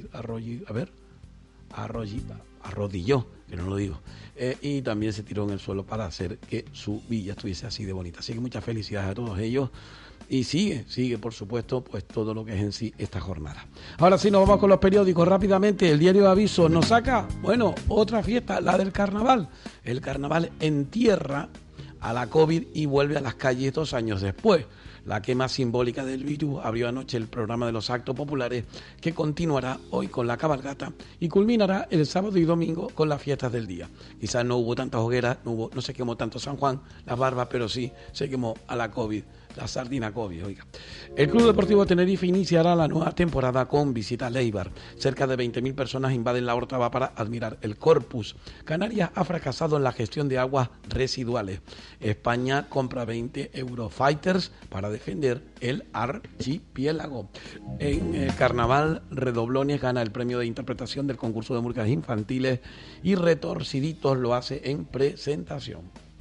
que no lo digo, y también se tiró en el suelo para hacer que su villa estuviese así de bonita. Así que muchas felicidades a todos ellos y sigue por supuesto pues todo lo que es en sí esta jornada. Ahora sí nos vamos con los periódicos rápidamente. El diario de Aviso nos saca, bueno, otra fiesta, la del carnaval. El carnaval en tierra a la COVID y vuelve a las calles 2 años después. La quema simbólica del virus abrió anoche el programa de los actos populares, que continuará hoy con la cabalgata y culminará el sábado y domingo con las fiestas del día. Quizás no hubo tantas hogueras, no se quemó tanto San Juan, las barbas, pero sí se quemó a la COVID. La sardina COVID, oiga. El Club Deportivo Tenerife iniciará la nueva temporada con visita a Leibar. Cerca de 20.000 personas invaden la Orotava para admirar el Corpus. Canarias ha fracasado en la gestión de aguas residuales. España compra 20 Eurofighters para defender el archipiélago. En el carnaval, Redoblones gana el premio de interpretación del concurso de músicas infantiles y Retorciditos lo hace en presentación.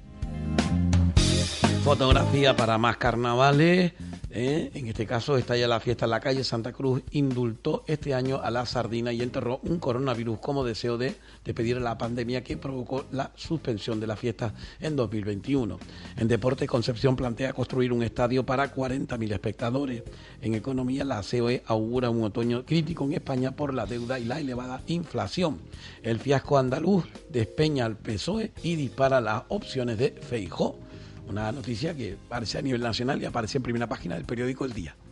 Fotografía para más carnavales. En este caso estalla la fiesta en la calle. Santa Cruz indultó este año a la sardina y enterró un coronavirus como deseo de pedir a la pandemia que provocó la suspensión de la fiesta en 2021. En deporte, Concepción plantea construir un estadio para 40.000 espectadores. En economía, la COE augura un otoño crítico en España por la deuda y la elevada inflación. El fiasco andaluz despeña al PSOE y dispara las opciones de Feijóo. Una noticia que aparece a nivel nacional y aparece en primera página del periódico El Día.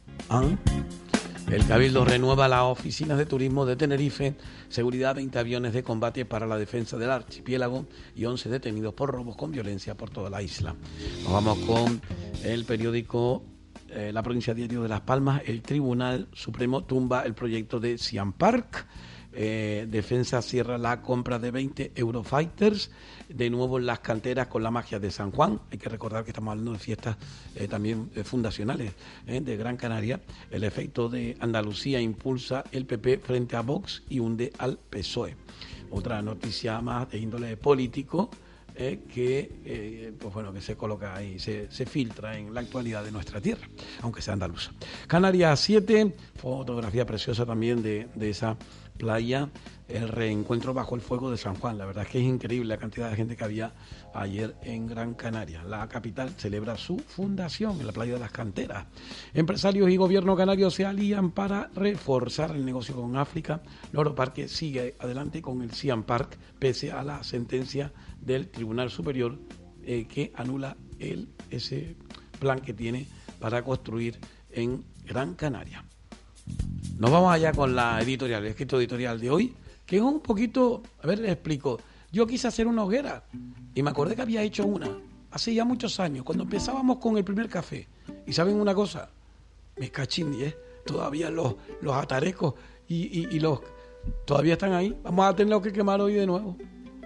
El Cabildo renueva las oficinas de turismo de Tenerife, seguridad, 20 aviones de combate para la defensa del archipiélago y 11 detenidos por robos con violencia por toda la isla. Nos vamos con el periódico La Provincia Diario de Las Palmas. El Tribunal Supremo tumba el proyecto de Siam Park. Defensa cierra la compra de 20 Eurofighters. De nuevo en las canteras con la magia de San Juan. Hay que recordar que estamos hablando de fiestas también fundacionales de Gran Canaria. El efecto de Andalucía impulsa el PP frente a Vox y hunde al PSOE. Otra noticia más de índole político que se coloca ahí, se filtra en la actualidad de nuestra tierra, aunque sea andaluza. Canarias 7, fotografía preciosa también de esa playa, el reencuentro bajo el fuego de San Juan. La verdad es que es increíble la cantidad de gente que había ayer en Gran Canaria. La capital celebra su fundación en la playa de las Canteras. Empresarios y gobierno canario se alían para reforzar el negocio con África. Loro Parque sigue adelante con el Siam Park pese a la sentencia del Tribunal Superior que anula ese plan que tiene para construir en Gran Canaria. Nos vamos allá con la editorial, el escrito editorial de hoy, que es un poquito, a ver, les explico. Yo quise hacer una hoguera y me acordé que había hecho una hace ya muchos años, cuando empezábamos con el primer café. Y ¿saben una cosa? Me cachindi, todavía los atarecos y los todavía están ahí. Vamos a tenerlo que quemar hoy de nuevo.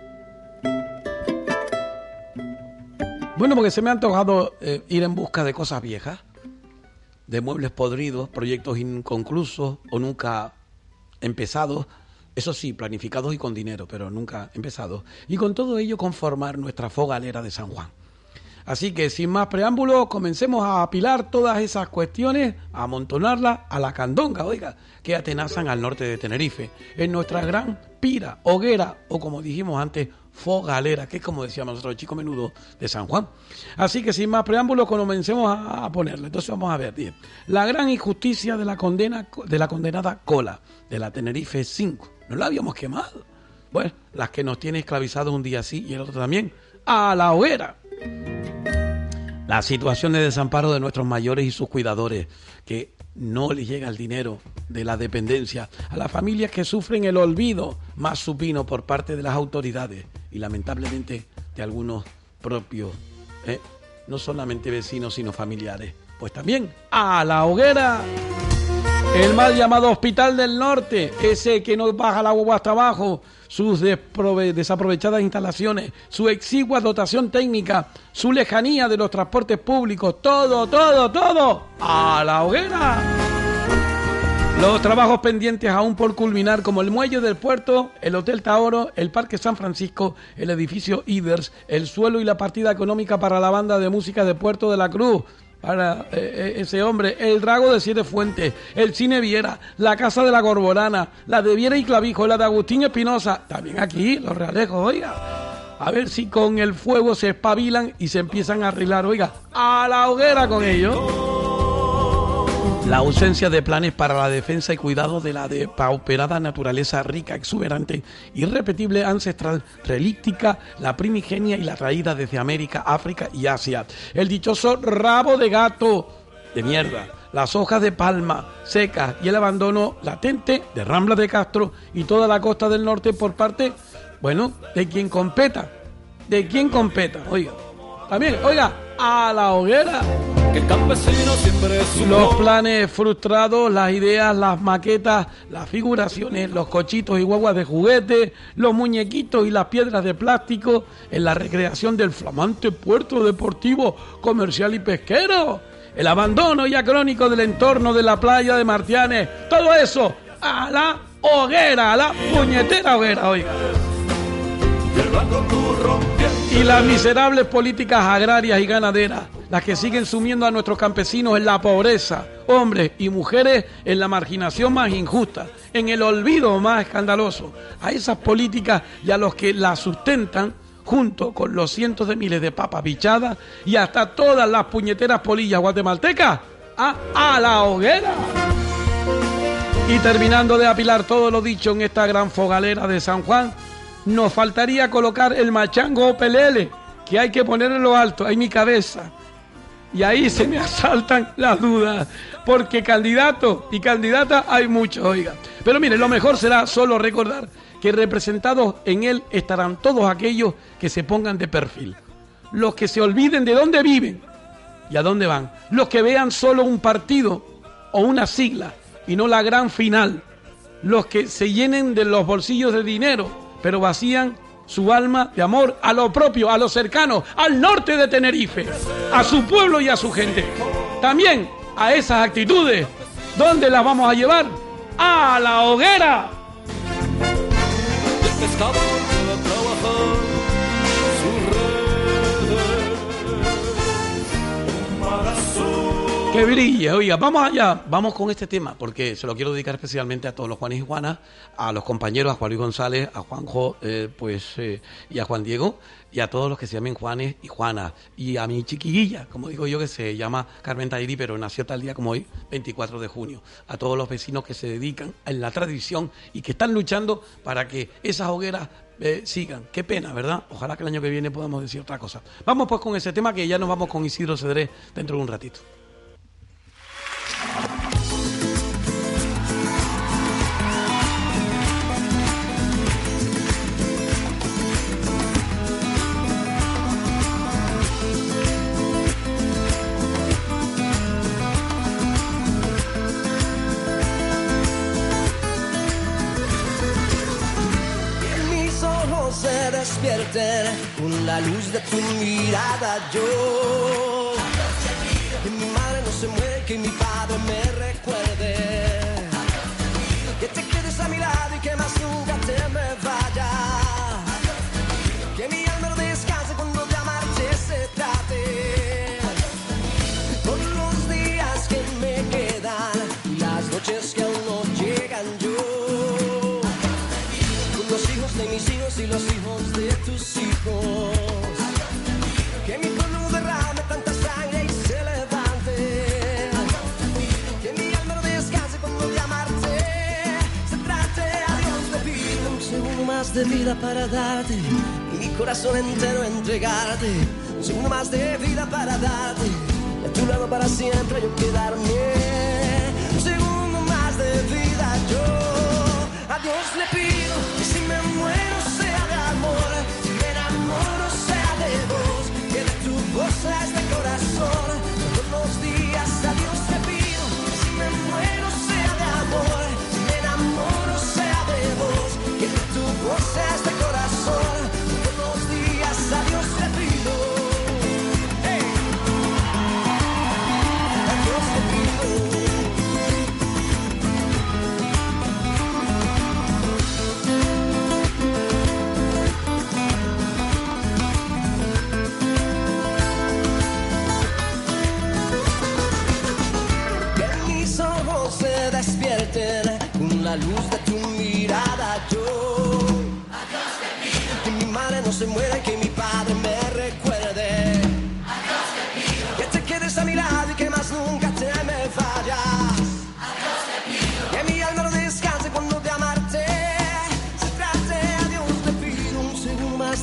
Bueno, porque se me ha antojado ir en busca de cosas viejas, de muebles podridos, proyectos inconclusos o nunca empezados, eso sí, planificados y con dinero, pero nunca empezados, y con todo ello conformar nuestra fogalera de San Juan. Así que sin más preámbulos, comencemos a apilar todas esas cuestiones, a amontonarlas a la candonga, oiga, que atenazan al norte de Tenerife, en nuestra gran pira, hoguera o como dijimos antes, fogalera, que es como decíamos nosotros, el chico menudo de San Juan. Así que sin más preámbulos, comencemos a ponerle. Entonces vamos a ver, bien, la gran injusticia de la condenada Cola, de la Tenerife 5. ¿No la habíamos quemado? Bueno, las que nos tiene esclavizados un día sí y el otro también, a la hoguera. La situación de desamparo de nuestros mayores y sus cuidadores, que no les llega el dinero de la dependencia, a las familias que sufren el olvido más supino por parte de las autoridades y lamentablemente de algunos propios, no solamente vecinos sino familiares. Pues también a la hoguera. El mal llamado Hospital del Norte, ese que no baja el agua hasta abajo, sus desaprovechadas instalaciones, su exigua dotación técnica, su lejanía de los transportes públicos, todo, a la hoguera. Los trabajos pendientes aún por culminar, como el muelle del puerto, el Hotel Taoro, el Parque San Francisco, el edificio Iders, el suelo y la partida económica para la banda de música de Puerto de la Cruz, para ese hombre, el Drago de Siete Fuentes, el Cine Viera, la Casa de la Corborana, la de Viera y Clavijo, la de Agustín Espinosa, también aquí, los Realejos, oiga, a ver si con el fuego se espabilan y se empiezan a arreglar, oiga, a la hoguera con ellos. La ausencia de planes para la defensa y cuidado de la depauperada naturaleza rica, exuberante, irrepetible, ancestral, relíptica, la primigenia y la traída desde América, África y Asia. El dichoso rabo de gato de mierda, las hojas de palma secas y el abandono latente de Rambla de Castro y toda la costa del norte por parte, bueno, de quien competa. ¿De quién competa? Oiga, también, oiga, a la hoguera. Que el campesino siempre es los planes frustrados, las ideas, las maquetas, las figuraciones, los cochitos y guaguas de juguete, los muñequitos y las piedras de plástico en la recreación del flamante puerto deportivo, comercial y pesquero, el abandono ya crónico del entorno de la playa de Martianes, todo eso a la hoguera, a la puñetera hoguera, oiga. Y las miserables políticas agrarias y ganaderas, las que siguen sumiendo a nuestros campesinos en la pobreza, hombres y mujeres en la marginación más injusta, en el olvido más escandaloso. A esas políticas y a los que las sustentan, junto con los cientos de miles de papas bichadas y hasta todas las puñeteras polillas guatemaltecas, a la hoguera. Y terminando de apilar todo lo dicho en esta gran fogalera de San Juan, nos faltaría colocar el machango pelele, que hay que poner en lo alto, ahí mi cabeza. Y ahí se me asaltan las dudas, porque candidatos y candidatas hay muchos, oiga. Pero mire, lo mejor será solo recordar que representados en él estarán todos aquellos que se pongan de perfil. Los que se olviden de dónde viven y a dónde van. Los que vean solo un partido o una sigla y no la gran final. Los que se llenen de los bolsillos de dinero, pero vacían su alma de amor a lo propio, a lo cercano, al norte de Tenerife, a su pueblo y a su gente. También a esas actitudes, ¿dónde las vamos a llevar? ¡A la hoguera! El pescador puede trabajar su red para su... Que brille, oiga, vamos allá, vamos con este tema, porque se lo quiero dedicar especialmente a todos los Juanes y Juanas, a los compañeros, a Juan Luis González, a Juanjo, y a Juan Diego, y a todos los que se llamen Juanes y Juanas, y a mi chiquilla, como digo yo, que se llama Carmen Tairi, pero nació tal día como hoy, 24 de junio, a todos los vecinos que se dedican en la tradición y que están luchando para que esas hogueras sigan. Qué pena, ¿verdad? Ojalá que el año que viene podamos decir otra cosa. Vamos pues con ese tema, que ya nos vamos con Isidro Cedrés dentro de un ratito. Se despierten con la luz de tu mirada. Yo, que mi madre no se muere, que mi padre me recuerde, que te quedes a mi lado y que más nunca te me vayas, que mi alma no descanse cuando de amarte se trate. Todos los días que me quedan y las noches que aún no llegan, yo de mis hijos y los hijos de tus hijos, que mi pueblo derrame tanta sangre y se levante, que mi alma no descanse cuando de amarte se trate. A Dios le pido un segundo más de vida para darte y mi corazón entero entregarte, un segundo más de vida para darte y a tu lado para siempre yo quedarme, un segundo más de vida yo. A Dios le pido que si me muero sea de amor, si me enamoro sea de vos, que de tu voz sea este corazón. Todos los días a Dios le pido que si me muero sea de amor, si me enamoro sea de vos, que de tu voz sea este corazón. Todos los días a Dios le pido, hey. A Dios le pido. Se despierten con la luz de tu mirada. Yo, a Dios te pido que mi madre no se muera y que mi padre me recuerde. A Dios te pido que te quedes a mi lado y que más nunca te me vayas,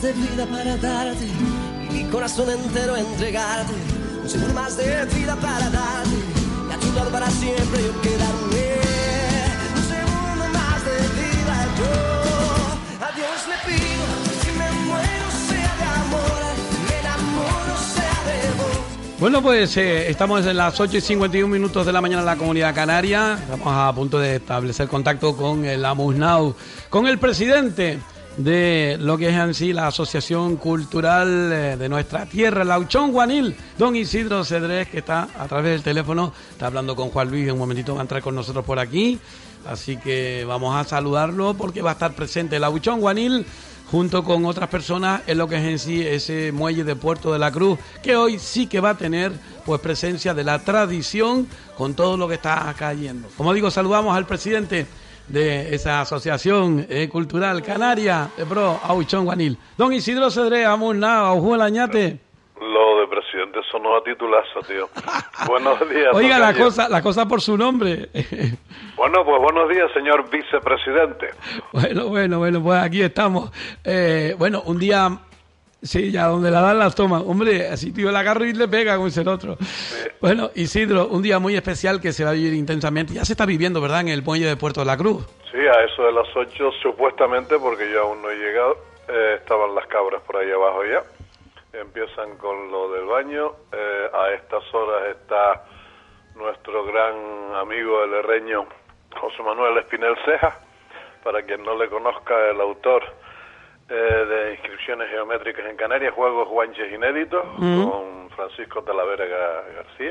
de vida para darte y corazón entero entregarte. Un segundo más de vida para darte y a tu lado para siempre yo quedarme. Un segundo más de vida yo a Dios le pido. Si me muero sea de amor, me enamoro sea de vos. Bueno, pues estamos en las 8:51 de la mañana en la Comunidad Canaria. Estamos a punto de establecer contacto con el Amusnau, con el presidente de lo que es en sí la Asociación Cultural de nuestra tierra, el Auchón Guanil, don Isidro Cedrés, que está a través del teléfono, está hablando con Juan Luis, en un momentito va a entrar con nosotros por aquí, así que vamos a saludarlo porque va a estar presente el Auchón Guanil junto con otras personas en lo que es en sí ese muelle de Puerto de la Cruz, que hoy sí que va a tener pues presencia de la tradición con todo lo que está cayendo. Como digo, saludamos al presidente de esa asociación cultural canaria de Pro Auchón Guanil, don Isidro Cedrés, Amusnau, Ojú el Añate. Lo de presidente sonó a titulazo, tío. Buenos días. Oiga, la cosa por su nombre. Bueno, pues buenos días, señor vicepresidente. Bueno, pues aquí estamos. Bueno, un día, sí, ya donde la dan las toman. Hombre, así tío, la agarro y le pega, como dice el otro. Sí. Bueno, Isidro, un día muy especial que se va a vivir intensamente. Ya se está viviendo, ¿verdad?, en el muelle de Puerto de la Cruz. Sí, a eso de las 8, supuestamente, porque yo aún no he llegado. Estaban las cabras por ahí abajo ya. Empiezan con lo del baño. A estas horas está nuestro gran amigo el herreño José Manuel Espinel Ceja, para quien no le conozca, el autor de Inscripciones Geométricas en Canarias, Juegos Guanches Inéditos, con Francisco Talavera García.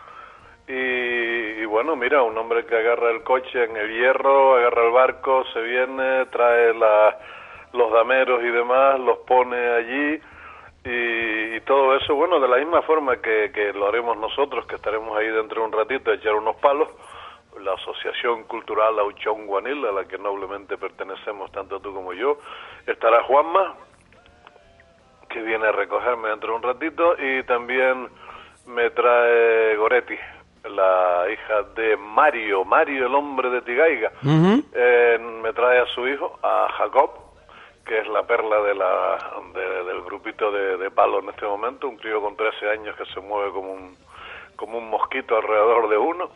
Y bueno, mira, un hombre que agarra el coche en el hierro, agarra el barco, se viene, trae los dameros y demás, los pone allí. Y todo eso, bueno, de la misma forma que lo haremos nosotros, que estaremos ahí dentro de un ratito a echar unos palos, la Asociación Cultural Auchón Guanil, a la que noblemente pertenecemos tanto tú como yo, estará Juanma, que viene a recogerme dentro de un ratito, y también me trae Goretti, la hija de Mario el hombre de Tigaiga, me trae a su hijo, a Jacob, que es la perla del grupito de palo en este momento, un crío con 13 años que se mueve como un mosquito alrededor de uno.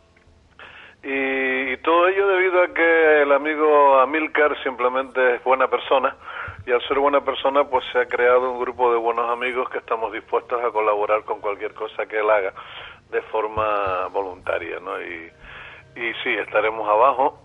Y todo ello debido a que el amigo Amílcar simplemente es buena persona, y al ser buena persona pues se ha creado un grupo de buenos amigos que estamos dispuestos a colaborar con cualquier cosa que él haga de forma voluntaria, ¿no? Y sí, estaremos abajo.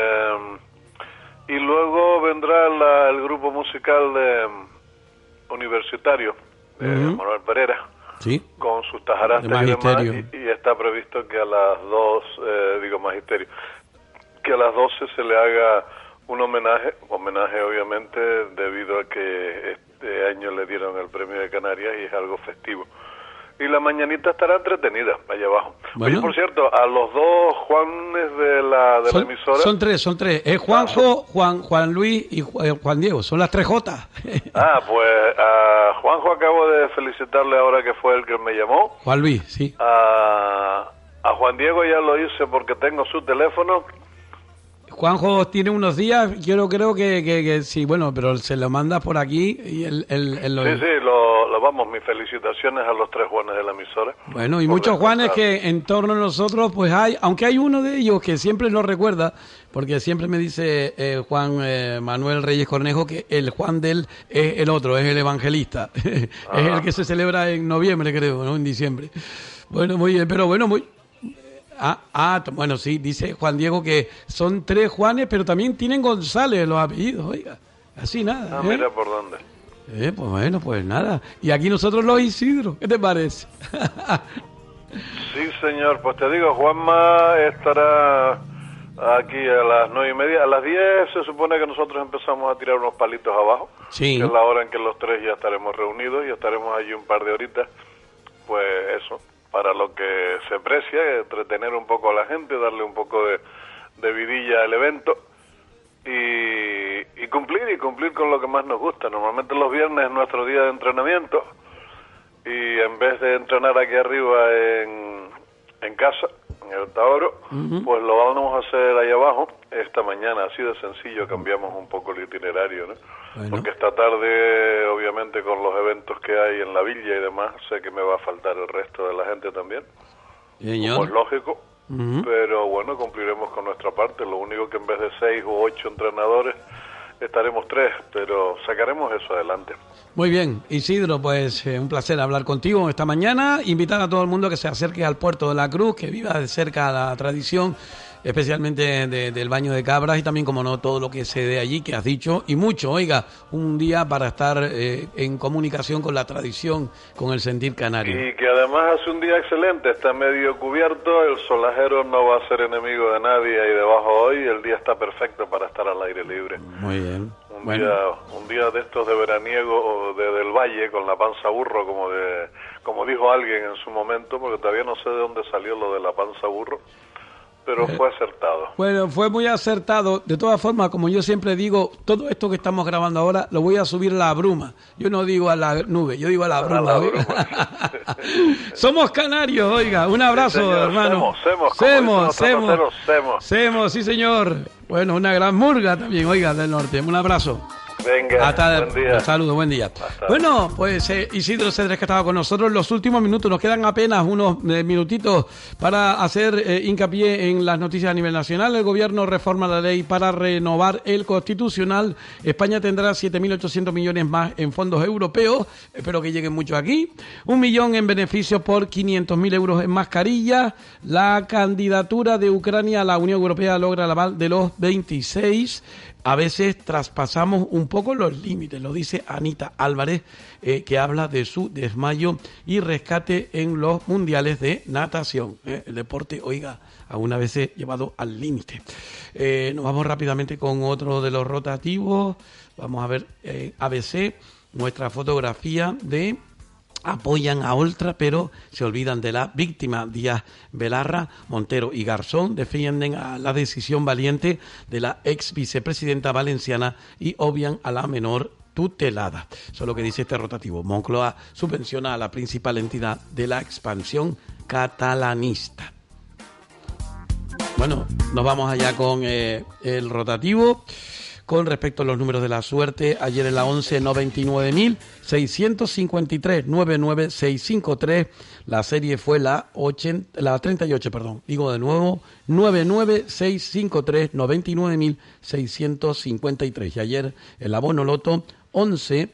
Y luego vendrá el grupo musical universitario de Manuel Pereira, sí, con sus tajarastes y demás, y está previsto que a las 2, magisterio, que a las 12 se le haga un homenaje obviamente debido a que este año le dieron el premio de Canarias y es algo festivo. Y la mañanita estará entretenida allá abajo. Bueno. Oye, por cierto, a los dos Juanes de la emisora... Son tres. Es Juanjo, Juan Luis y Juan Diego. Son las 3 J. Pues a Juanjo acabo de felicitarle ahora que fue el que me llamó. Juan Luis, sí. A Juan Diego ya lo hice porque tengo su teléfono. Juanjo tiene unos días, yo creo que sí, bueno, pero se lo manda por aquí y él lo... Sí, vamos, mis felicitaciones a los 3 Juanes de la emisora. Bueno, y muchos Juanes que en torno a nosotros, pues aunque hay uno de ellos que siempre nos recuerda, porque siempre me dice Juan Manuel Reyes Cornejo que el Juan de él es el otro, es el evangelista, es el que se celebra en noviembre, creo, ¿no? En diciembre. Bueno, muy bien, pero bueno, bueno, sí, dice Juan Diego que son 3 Juanes, pero también tienen González los apellidos, oiga, así nada. Mira por dónde. Pues bueno, pues nada. Y aquí nosotros los Isidro, ¿qué te parece? Sí, señor, pues te digo, Juanma estará aquí a las 9:30. A las 10 se supone que nosotros empezamos a tirar unos palitos abajo, sí, que es la hora en que los 3 ya estaremos reunidos y estaremos allí un par de horitas, pues eso, para lo que se precia, entretener un poco a la gente, darle un poco de vidilla al evento y cumplir con lo que más nos gusta. Normalmente los viernes es nuestro día de entrenamiento y en vez de entrenar aquí arriba en casa, en el Taoro, pues lo vamos a hacer ahí abajo esta mañana, así de sencillo, cambiamos un poco el itinerario, ¿no? Bueno. Porque esta tarde, obviamente, con los eventos que hay en la villa y demás, sé que me va a faltar el resto de la gente también, como es lógico, pero bueno, cumpliremos con nuestra parte. Lo único que en vez de 6 u 8 entrenadores, estaremos 3, pero sacaremos eso adelante. Muy bien, Isidro, pues un placer hablar contigo esta mañana. Invitar a todo el mundo que se acerque al Puerto de la Cruz, que viva de cerca la tradición, especialmente del baño de cabras y también, como no, todo lo que se dé allí, que has dicho, y mucho. Oiga, un día para estar en comunicación con la tradición, con el sentir canario. Y que además hace un día excelente, está medio cubierto, el solajero no va a ser enemigo de nadie ahí debajo hoy, el día está perfecto para estar al aire libre. Muy bien. Un día de estos de veraniego del valle, con la panza burro, como dijo alguien en su momento, porque todavía no sé de dónde salió lo de la panza burro, pero fue acertado. Bueno, fue muy acertado. De todas formas, como yo siempre digo, todo esto que estamos grabando ahora lo voy a subir a la bruma. Yo no digo a la nube, yo digo a la bruma. Somos canarios, oiga. Un abrazo, sí, hermano. Semos, sí, señor. Bueno, una gran murga también, oiga, del norte. Un abrazo. Venga, buen día. Un saludo, buen día. Bueno, pues Isidro Cedres, que estaba con nosotros los últimos minutos. Nos quedan apenas unos minutitos para hacer hincapié en las noticias a nivel nacional. El gobierno reforma la ley para renovar el constitucional. España tendrá 7.800 millones más en fondos europeos. Espero que lleguen muchos aquí. 1 millón en beneficios por 500.000 euros en mascarillas. La candidatura de Ucrania a la Unión Europea logra el aval de los 26. A veces traspasamos un poco los límites, lo dice Anita Álvarez, que habla de su desmayo y rescate en los mundiales de natación. El deporte, oiga, algunas veces llevado al límite. Nos vamos rápidamente con otro de los rotativos. Vamos a ver ABC, nuestra fotografía de... Apoyan a Oltra, pero se olvidan de la víctima. Díaz Belarra, Montero y Garzón defienden a la decisión valiente de la ex vicepresidenta valenciana y obvian a la menor tutelada. Eso es lo que dice este rotativo. Moncloa subvenciona a la principal entidad de la expansión catalanista. Bueno, nos vamos allá con el rotativo. Con respecto a los números de la suerte, ayer en la 11, 99.653, 99653, la serie fue la 38, perdón, digo de nuevo, 99653, 99.653. Y ayer el abono loto 11,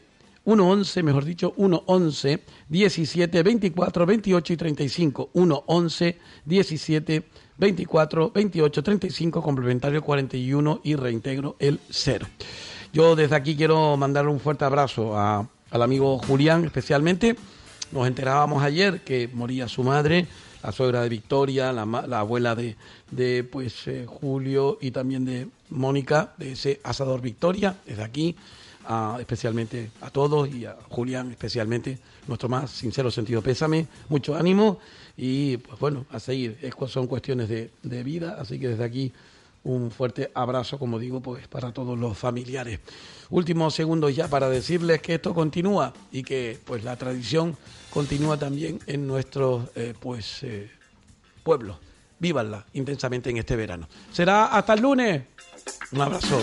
17, 24, 28 y 35, 11, 17, 24, 28, 35, complementario 41 y reintegro el 0. Yo desde aquí quiero mandarle un fuerte abrazo al amigo Julián, especialmente. Nos enterábamos ayer que moría su madre, la suegra de Victoria, la abuela de Julio y también de Mónica, de ese asador Victoria. Desde aquí, especialmente a todos y a Julián especialmente, nuestro más sincero sentido pésame, mucho ánimo y pues bueno, a seguir. Son cuestiones de vida, así que desde aquí un fuerte abrazo, como digo, pues para todos los familiares. Últimos segundos ya para decirles que esto continúa y que pues la tradición continúa también en nuestros pueblos. Vívanla intensamente en este verano. Será hasta el lunes. Un abrazo.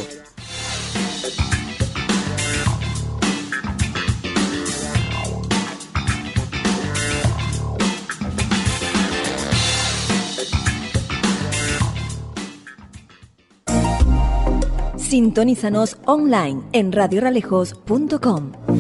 Sintonízanos online en radioralejos.com.